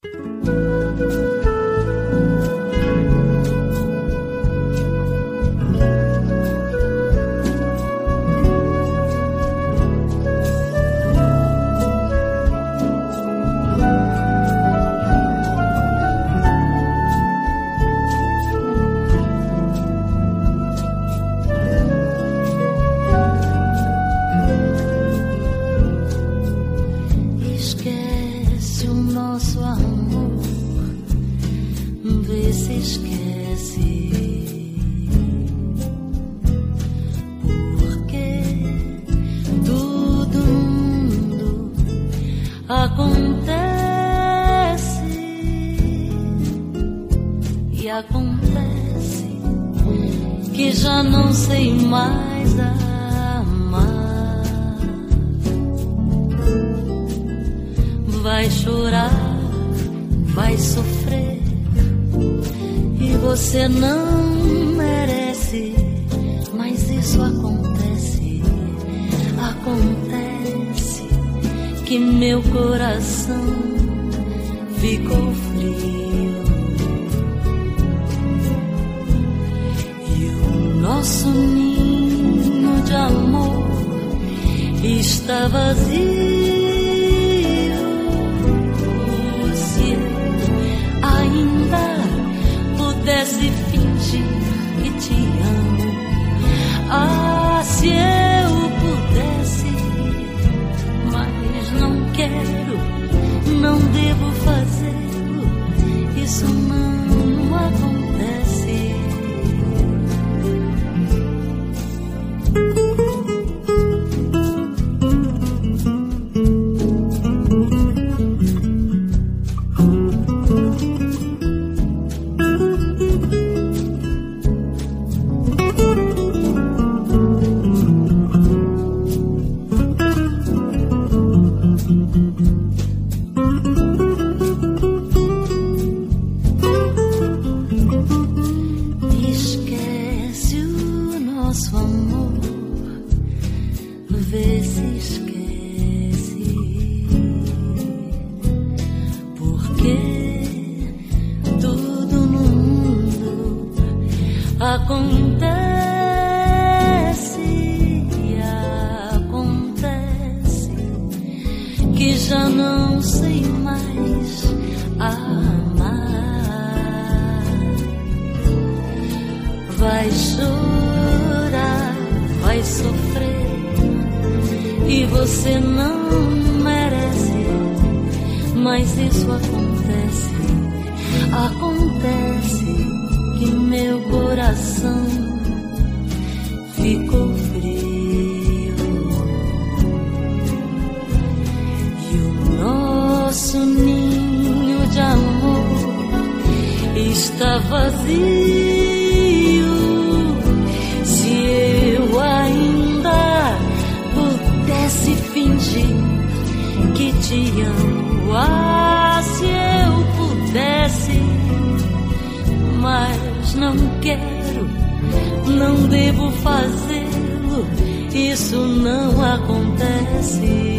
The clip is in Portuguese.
Acontece que já não sei mais amar. Vai chorar, vai sofrer, e você não merece, mas isso acontece. Acontece que meu coração ficou frio. Nosso ninho de amor está vazio. Se eu ainda pudesse fingir que te amo, se eu pudesse, mas não quero, não devo fazê-lo, isso não acontece. Acontece que já não sei mais amar. Vai chorar, vai sofrer, e você não merece, mas isso acontece. Acontece que meu coração ficou frio, e o nosso ninho de amor está vazio. Se eu ainda pudesse fingir que te amo, se eu pudesse, mas não quero, não devo fazê-lo, isso não acontece.